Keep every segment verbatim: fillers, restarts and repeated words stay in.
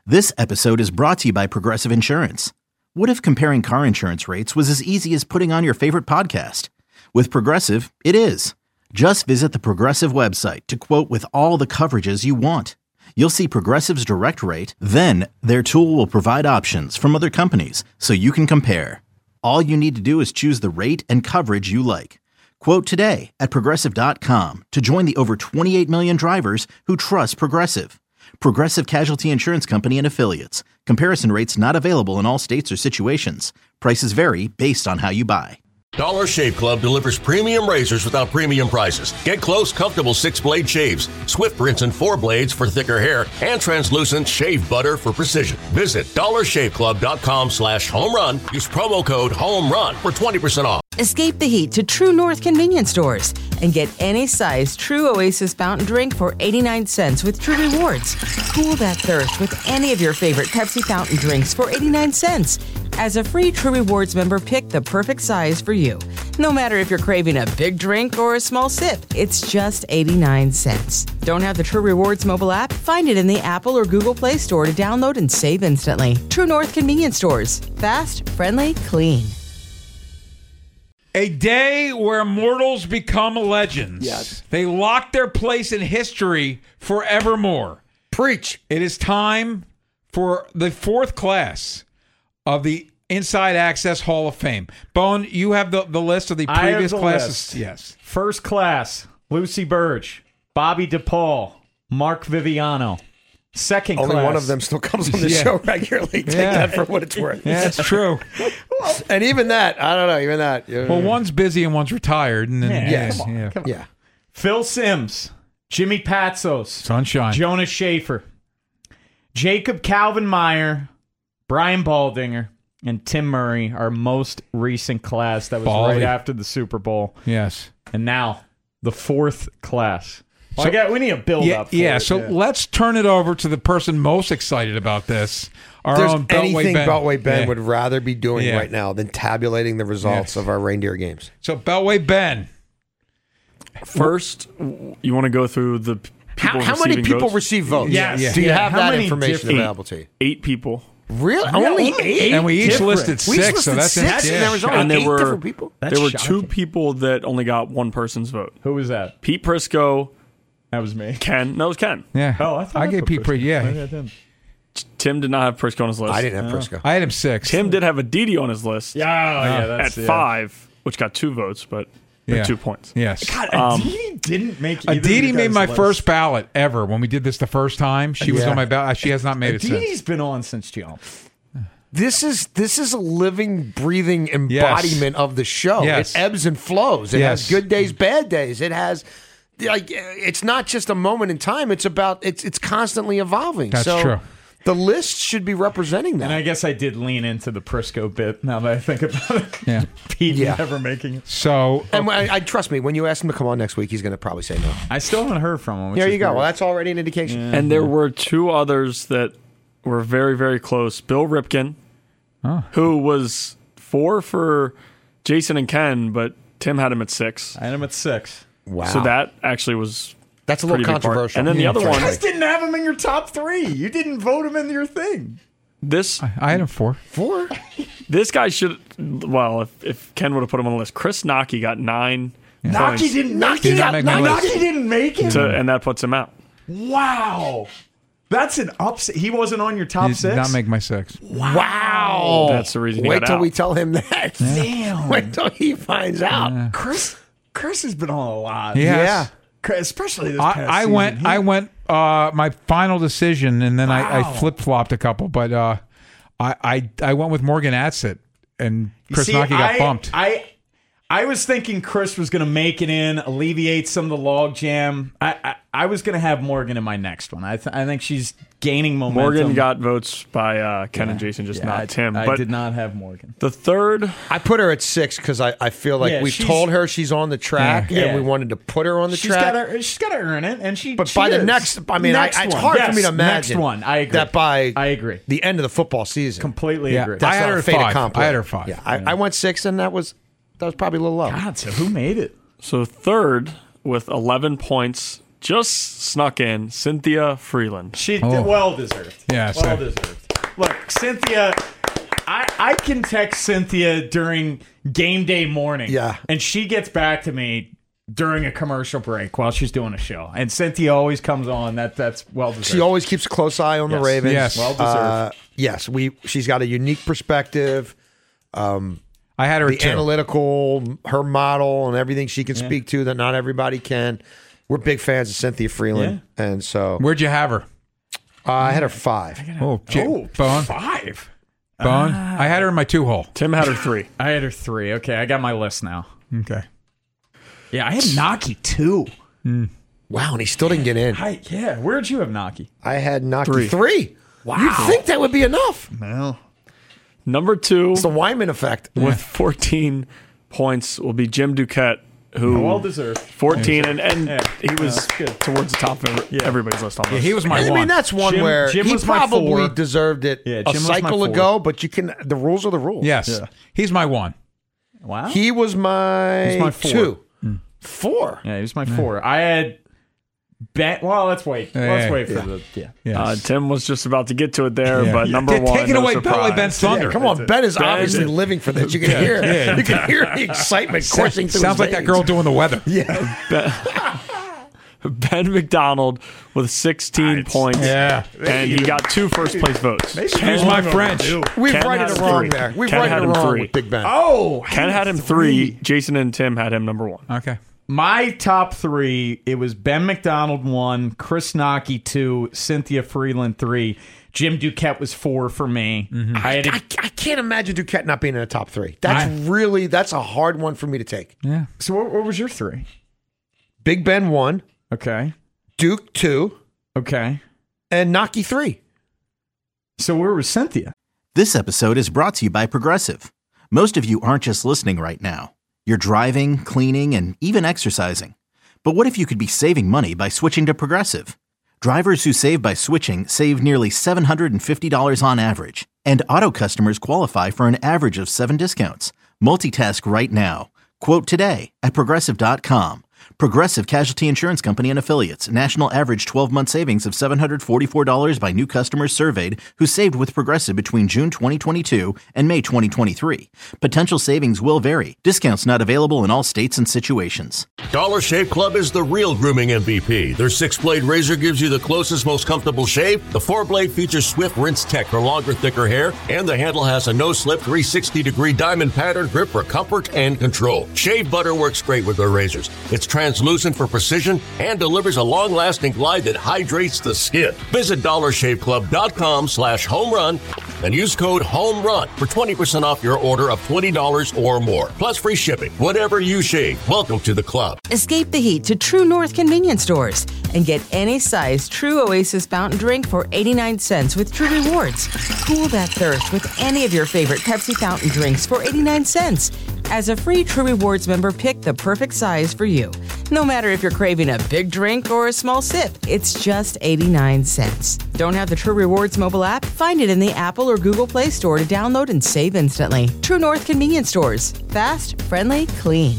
This episode is brought to you by Progressive Insurance. What if comparing car insurance rates was as easy as putting on your favorite podcast? With Progressive, it is. Just visit the Progressive website to quote with all the coverages you want. You'll see Progressive's direct rate, then their tool will provide options from other companies so you can compare. All you need to do is choose the rate and coverage you like. Quote today at Progressive dot com to join the over twenty-eight million drivers who trust Progressive. Progressive Casualty Insurance Company and Affiliates. Comparison rates not available in all states or situations. Prices vary based on how you buy. Dollar Shave Club delivers premium razors without premium prices. Get close, comfortable six-blade shaves, swift rinse and four blades for thicker hair, and translucent shave butter for precision. Visit dollarshaveclub.com slash home run. Use promo code HOMERUN for twenty percent off. Escape the heat to True North convenience stores and get any size True Oasis fountain drink for eighty-nine cents with True Rewards. Cool that thirst with any of your favorite Pepsi fountain drinks for eighty-nine cents. As a free True Rewards member, pick the perfect size for you. No matter if you're craving a big drink or a small sip, it's just eighty-nine cents. Don't have the True Rewards mobile app? Find it in the Apple or Google Play Store to download and save instantly. True North convenience stores. Fast, friendly, clean. A day where mortals become legends. Yes. They lock their place in history forevermore. Preach. It is time for the fourth class of the Inside Access Hall of Fame. Bone, you have the, the list of the I previous have the classes. list. Yes. First class, Lucy Burge, Bobby DePaul, Mark Viviano. Second Only class. one of them still comes on the Yeah. show regularly. Take Yeah. that for what it's worth. Yeah, that's true. And even that, I don't know, even that. Well, one's busy and one's retired. And then, Yeah, Yes. come on, yeah. come on. Yeah. Phil Simms, Jimmy Patsos, Sunshine. Jonas Schaefer, Jacob Calvin Meyer, Brian Baldinger, and Tim Murray, our most recent class that was Baldy. right after the Super Bowl. Yes. And now, the fourth class. Well, So- I got, we need a build Yeah, up for yeah. it, So let's turn it over to the person most excited about this. Our There's own Beltway anything Ben. Beltway Ben Yeah. would rather be doing Yeah. right now than tabulating the results Yes. of our reindeer games. So Beltway Ben. First, you want to go through the people How, how many receiving people votes? receive votes? Yes. Yeah. Do you Yeah. have How that many information different- available to you? Eight people. Really? Yeah, only only eight? eight? And we each different. listed We six, listed so that's six, it. and there was only And there eight were- different people. That's there were shocking. two people that only got one person's vote. Who was that? Pete Prisco, That was me. Ken. No, it was Ken. Yeah. Oh, I thought I I gave put Pete Prisco. pretty. Yeah. Maybe I didn't. Tim did not have Prisco on his list. I didn't have Prisco. I had him six. Tim did have Aditi on his list Yeah, oh, yeah, at that's yeah. five, which got two votes, but Yeah. two points. Yes. God, Um, Aditi didn't make either of Aditi you made guys' my list. first ballot ever when we did this the first time. She was Yeah. on my ballot. She has not made it Aditi's since. been on since June. This is this is a living, breathing embodiment of the show. Yes. It ebbs and flows. It Yes. has good days, bad days. It has like it's not just a moment in time. It's about it's it's constantly evolving. That's so true. The list should be representing that. And I guess I did lean into the Prisco bit now that I think about it. Yeah. Pete Yeah. never making it. So And I, I trust me, when you ask him to come on next week, he's going to probably say no. I still haven't heard from him. which There is you go. weird. Well, that's already an indication. And there were two others that were very, very close. Bill Ripken, who was four for Jason and Ken, but Tim had him at six. I had him at six. Wow. So that actually was That's a little pretty big part. controversial. And then the other You one, guys didn't have him in your top three. You didn't vote him in your thing. this I had him four. Four? this guy should, well, if, if Ken would have put him on the list, Chris Naki got nine Naki points, didn't Naki make did it. not make my Naki list. didn't make it. to, and that puts him out. Wow. That's an upset. He wasn't on your top He six? did not make my six. Wow. That's the reason he Wait got till out. we tell him that. Damn. Wait till he finds out. Chris Chris has been on a lot. Yes. Chris- Especially this past I, I season. went. He- I went. Uh, my final decision, and then I, I Wow. flip flopped a couple, but uh, I, I I went with Morgan Adsit, and Chris See, Naki got I, bumped. I I was thinking Chris was going to make it in, alleviate some of the log jam. I I, I was going to have Morgan in my next one. I th- I think she's gaining momentum. Morgan got votes by uh, Ken and Jason, just Yeah, not I, Tim. I but did not have Morgan. the third, I put her at six because I, I feel like Yeah, we she's- told her she's on the track Yeah. and we wanted to put her on the She's track. got to she's got to earn it, and she. But she by the is. next, I mean, I, Next it's one. hard Yes, for me to imagine Next one, I agree. that by I agree. the end of the football season. Completely Yeah. agree. That's I had not her a at fait five. accompli. I had her five. Yeah, I, I went six, and that was that was probably a little low. God, so who made it? so third with eleven points, just snuck in Cynthia Freeland. She Oh. well deserved. Yeah, well sure. deserved. Look, Cynthia, I I can text Cynthia during game day morning. Yeah. and she gets back to me during a commercial break while she's doing a show. And Cynthia always comes on. That that's well deserved. She always keeps a close eye on Yes. the Ravens. Yes. Well deserved. Uh, yes, we. She's got a unique perspective. Um, I had her the at two. analytical, her model, and everything she can speak to that not everybody can. We're big fans of Cynthia Freeland, and so Where'd you have her? uh, I had her five. Oh, J- oh, Bone. five. Bone. I had her in my two hole. Tim had her three. I had her three. Okay, I got my list now. Okay. Yeah, I had Naki two. Wow, and he still didn't get in. I, yeah, where'd you have Naki? I had Naki Three. three. Wow. You'd think that would be enough. Well, Number two It's the Wyman effect. with fourteen points will be Jim Duquette, who well deserved. fourteen, and, and Yeah. he was that's good. towards the top of every, everybody's list on Yeah, this. he was my I one. mean, that's one Jim- where Jim he was my probably four. deserved it Yeah, a Jim was my cycle four. ago, but you can. The rules are the rules. Yes. Yeah. He's my one. Wow. He was my, He's my four. two. Four. yeah, he was my four. I had Ben. Well, let's wait. Yeah, let's yeah, wait for yeah. the. Yeah. Yes. Uh, Tim was just about to get to it there, Yeah. but Yeah. number Take- one, take it no away, surprise. Billy Ben's thunder. Yeah, come on, Ben is Ben obviously is- living for this. You can hear, yeah. you can hear the excitement coursing through. Sounds his like that veins. girl doing the weather. Yeah, Ben McDonald with sixteen points. Yeah. And he got two first place votes. Excuse my French. we've Ken righted had it wrong three. there. We've Ken righted had it him wrong three. with Big Ben. Oh, Ken had him three. Jason and Tim had him number one. Okay. my top three. It was Ben McDonald one, Chris Naki two, Cynthia Freeland three. Jim Duquette was four for me. I had. I, A, I can't imagine Duquette not being in the top three. That's really that's a hard one for me to take. Yeah. so what, what was your three? Big Ben one, Okay. Duke two, Okay. and Naki three. So where was Cynthia? This episode is brought to you by Progressive. Most of you aren't just listening right now. You're driving, cleaning, and even exercising. But what if you could be saving money by switching to Progressive? Drivers who save by switching save nearly seven hundred fifty dollars on average. And auto customers qualify for an average of seven discounts. Multitask right now. Quote today at Progressive dot com. Progressive Casualty Insurance Company and Affiliates. National average twelve-month savings of seven hundred forty-four dollars by new customers surveyed who saved with Progressive between June twenty twenty-two and May twenty twenty-three. Potential savings will vary. Discounts not available in all states and situations. Dollar Shave Club is the real grooming M V P. Their six-blade razor gives you the closest, most comfortable shave. The four-blade features swift rinse tech for longer, thicker hair, and the handle has a no-slip three hundred sixty degree diamond pattern grip for comfort and control. Shave butter works great with their razors. It's translucent for precision and delivers a long-lasting glide that hydrates the skin. Visit dollar shave club dot com slash home run and use code HOMERUN for twenty percent off your order of twenty dollars or more. Plus free shipping. Whatever you shave, welcome to the club. Escape the heat to True North convenience stores and get any size True Oasis fountain drink for eighty-nine cents with True Rewards. Cool that thirst with any of your favorite Pepsi fountain drinks for eighty-nine cents. As a free True Rewards member, pick the perfect size for you. No matter if you're craving a big drink or a small sip, it's just eighty-nine cents. Don't have the True Rewards mobile app? Find it in the Apple or Google Play Store to download and save instantly. True North convenience stores. Fast, friendly, clean.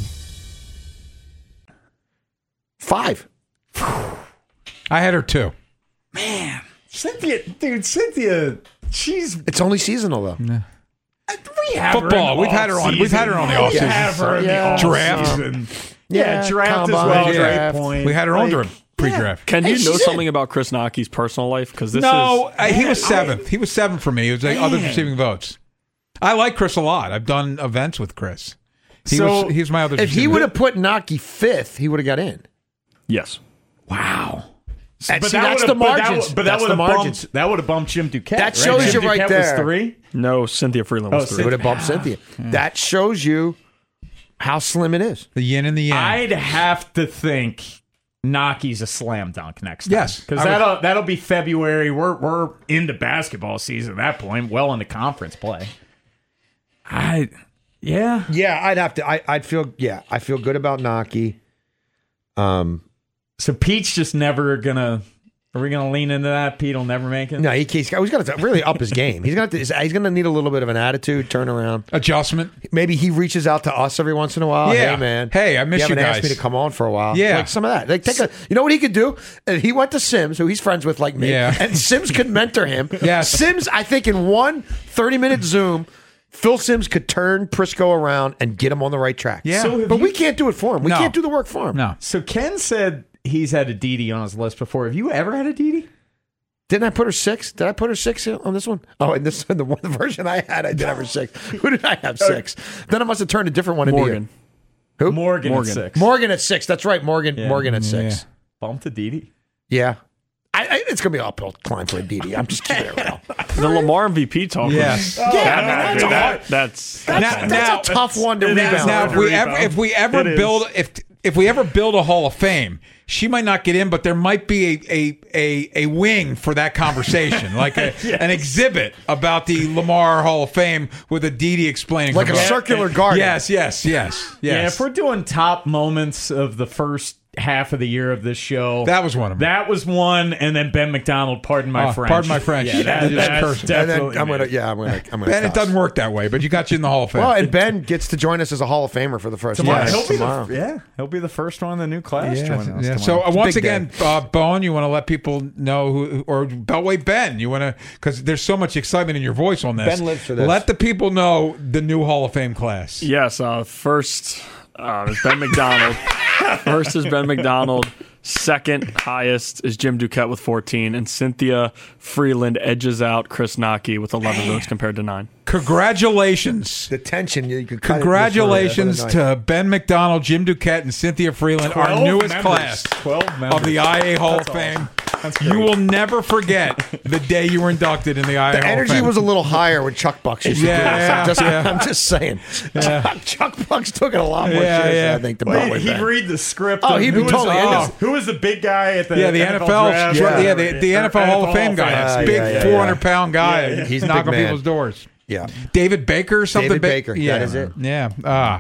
Five. I had her two. Cynthia, dude, Cynthia, she's. It's only seasonal though. We have her Football. in the We've had her on- we've had her on the off-season. offseason. We have her in the Yeah. Draft. off-season. Yeah, Yeah, draft as combine, well. draft. Great point. We had her on Like, during pre-draft. Can you Hey, know she's something about Chris Naki's personal life? Because this No, is uh, he was Man, seventh. He was seventh for me. It was like others Man. receiving votes. I like Chris a lot. I've done events with Chris. He So, was he's my other. If he receiving would vote. have put Naki fifth, he would have got in. yes. Wow. And But see, that that's would've- the but that margins. would- But that That's would the have margins. bumped. That would have bumped Jim Duquette. That right? shows Jim you right Duquette there. Was three. No, Cynthia Freeland was Oh, three. He would have bumped Cynthia. That shows you how slim it is. the yin and the yang. I'd have to think Naki's a slam dunk next time. Yes, because I would- that'll that'll be February. We're we're into basketball season at that point. Well into conference play. I yeah. Yeah, I'd have to. I, I'd feel. Yeah, I feel good about Naki. Um, So Pete's just never gonna Are we going to lean into that? Pete will never make it? No, he, he's, he's got to really up his game. He's going to he's going to need a little bit of an attitude, turnaround. Adjustment. Maybe he reaches out to us every once in a while. Yeah. Hey, man. Hey, I miss you, you haven't guys. asked me to come on for a while. Yeah. Like some of that. Like take a, you know what he could do? If he went to Sims, who he's friends with like me, Yeah. and Sims could mentor him. Yes. Sims, I think in one thirty-minute Zoom, Phil Sims could turn Prisco around and get him on the right track. Yeah. So have But you- we can't do it for him. We No. can't do the work for him. No. So Ken said he's had a Didi on his list before. Have you ever had a Didi? Didn't I put her six? Did I put her six on this one? Oh, in this in the one the version I had, I did have her six. Who did I have six? Then I must have turned a different one into Morgan. you. Who? Morgan, Morgan. at six. Morgan at six. That's right. Morgan. Yeah. Morgan at six. Bump to Didi. Yeah. I, I, it's gonna be an uphill climb for a D D. I'm just keeping it real. The Lamar M V P talk. Yes. Was, Yeah, that, I mean, that's dude, a hard- that, that's That's, Now- that's now- a tough one to it is. rebound. Now, if Rebound. we ever if we ever It is. build if if we ever build a Hall of Fame, she might not get in, but there might be a a a, a wing for that conversation, like a, an exhibit about the Lamar Hall of Fame with a Didi explaining, like a about- circular garden. Yes, yes, yes, yes. Yeah, if we're doing top moments of the first half of the year of this show, That was one of them. That was one, and then Ben McDonald, pardon my Oh, French. pardon my French. Yeah, that, That is that's cursing. And then definitely I'm gonna, me. yeah, I'm gonna, I'm gonna. Ben, it cuss. doesn't work that way, but you got you in the Hall of Fame. Well, and Ben gets to join us as a Hall of Famer for the first Tomorrow. time He'll be tomorrow. the, yeah, he'll be the first one in the new class yeah, joining us yeah. tomorrow. So uh, once big again, uh, Bone, you want to let people know who, or Beltway Ben, you want to, because there's so much excitement in your voice on this. Ben lives for this. Let the people know the new Hall of Fame class. Yes, uh, first uh, is Ben McDonald. First is Ben McDonald. Second highest is Jim Duquette with fourteen, and Cynthia Freeland edges out Chris Naki with eleven votes compared to nine. Congratulations. The tension. You could cut it Congratulations just for the to Ben McDonald, Jim Duquette, and Cynthia Freeland, our twelve newest members. class twelve members. of the I A Hall That's of Fame. awesome. That's You great. will never forget the day you were inducted in the I A The Hall of energy Fame. was a little higher when Chuck Bucks used to Yeah, do this. yeah, I'm just, yeah. I'm just saying. Chuck, Chuck Bucks took it a lot more Yeah, seriously, yeah. I think, than Well, Beltway he'd Ben. read the script. Oh, of he'd be who was totally the, into who was- it. Who was the big guy at the Yeah, the N F L, draft? yeah, Yeah. the, the N F L Hall of Fame guy. Fame. Big Yeah, yeah, yeah. four hundred pound guy. Yeah, yeah. He's a knocking big on man. people's doors. Yeah. David Baker or something? David Ba- Baker, that Yeah. is it. Yeah. Ah.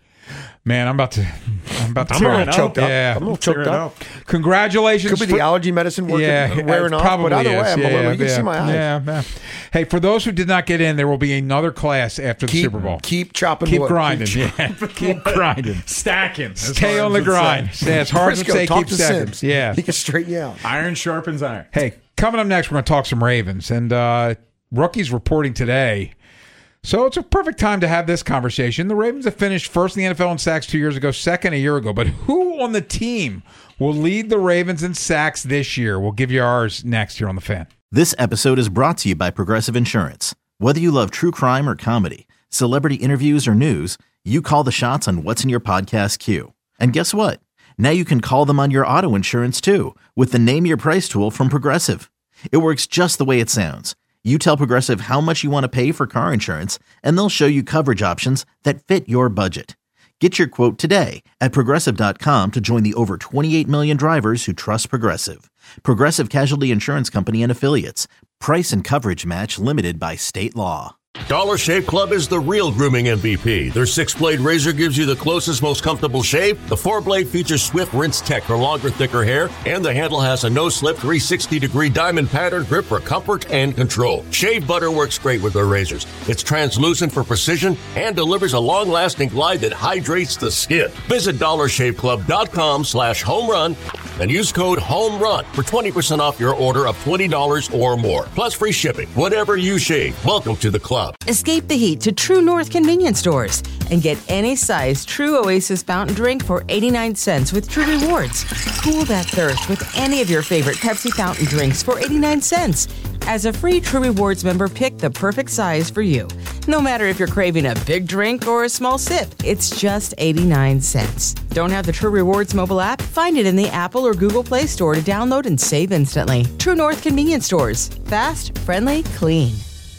Man, I'm about to. I'm about to I'm a cry. little choked up. Yeah. I'm a little choked Tearing up. Congratulations. Could be the for- allergy medicine working, yeah, wearing it off. probably But either is. way, I'm yeah, a little, you can yeah, see my eyes. Yeah, yeah. Hey, for those who did not get in, there will be another class after the Keep, Super Bowl. keep chopping Keep wood. grinding. Keep yeah. Keep grinding. Stacking. as Stay hard on as the it grind. says. Stay as hard as Briscoe, say talk keep to seconds. Sims. Yeah. He can straighten you out. Iron sharpens iron. Hey, coming up next, we're going to talk some Ravens. And uh, rookies reporting today. So it's a perfect time to have this conversation. The Ravens have finished first in the N F L in sacks two years ago, second a year ago. But who on the team will lead the Ravens in sacks this year? We'll give you ours next here on The Fan. This episode is brought to you by Progressive Insurance. Whether you love true crime or comedy, celebrity interviews or news, you call the shots on what's in your podcast queue. And guess what? Now you can call them on your auto insurance too with the Name Your Price tool from Progressive. It works just the way it sounds. You tell Progressive how much you want to pay for car insurance, and they'll show you coverage options that fit your budget. Get your quote today at Progressive dot com to join the over twenty-eight million drivers who trust Progressive. Progressive Casualty Insurance Company and Affiliates. Price and coverage match limited by state law. Dollar Shave Club is the real grooming M V P. Their six-blade razor gives you the closest, most comfortable shave. The four-blade features swift rinse tech for longer, thicker hair. And the handle has a no-slip three sixty degree diamond pattern grip for comfort and control. Shave butter works great with their razors. It's translucent for precision and delivers a long-lasting glide that hydrates the skin. Visit dollar shave club dot com slash home run and use code HOMERUN for twenty percent off your order of twenty dollars or more. Plus free shipping. Whatever you shave, welcome to the club. Escape the heat to True North convenience stores and get any size True Oasis fountain drink for eighty-nine cents with True Rewards. Cool that thirst with any of your favorite Pepsi fountain drinks for eighty-nine cents. As a free True Rewards member, pick the perfect size for you. No matter if you're craving a big drink or a small sip, it's just eighty-nine cents. Don't have the True Rewards mobile app? Find it in the Apple or Google Play Store to download and save instantly. True North convenience stores. Fast, friendly, clean.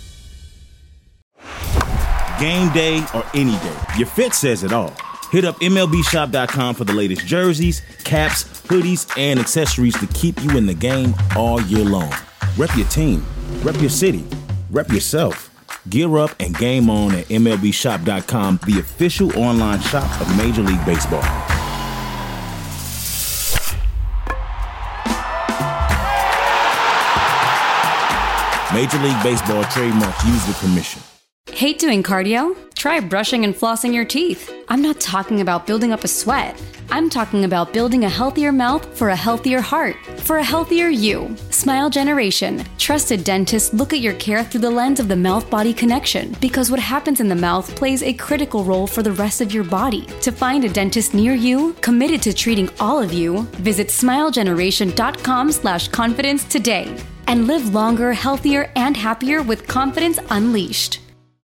Game day or any day, your fit says it all. Hit up M L B shop dot com for the latest jerseys, caps, hoodies, and accessories to keep you in the game all year long. Rep your team, rep your city, rep yourself. Gear up and game on at M L B shop dot com, the official online shop of Major League Baseball. Major League Baseball trademarks used with permission. Hate doing cardio? Try brushing and flossing your teeth. I'm not talking about building up a sweat. I'm talking about building a healthier mouth for a healthier heart, for a healthier you. Smile Generation. Trusted dentists look at your care through the lens of the mouth-body connection, because what happens in the mouth plays a critical role for the rest of your body. To find a dentist near you, committed to treating all of you, visit smilegeneration.com slash confidence today. And live longer, healthier, and happier with confidence unleashed.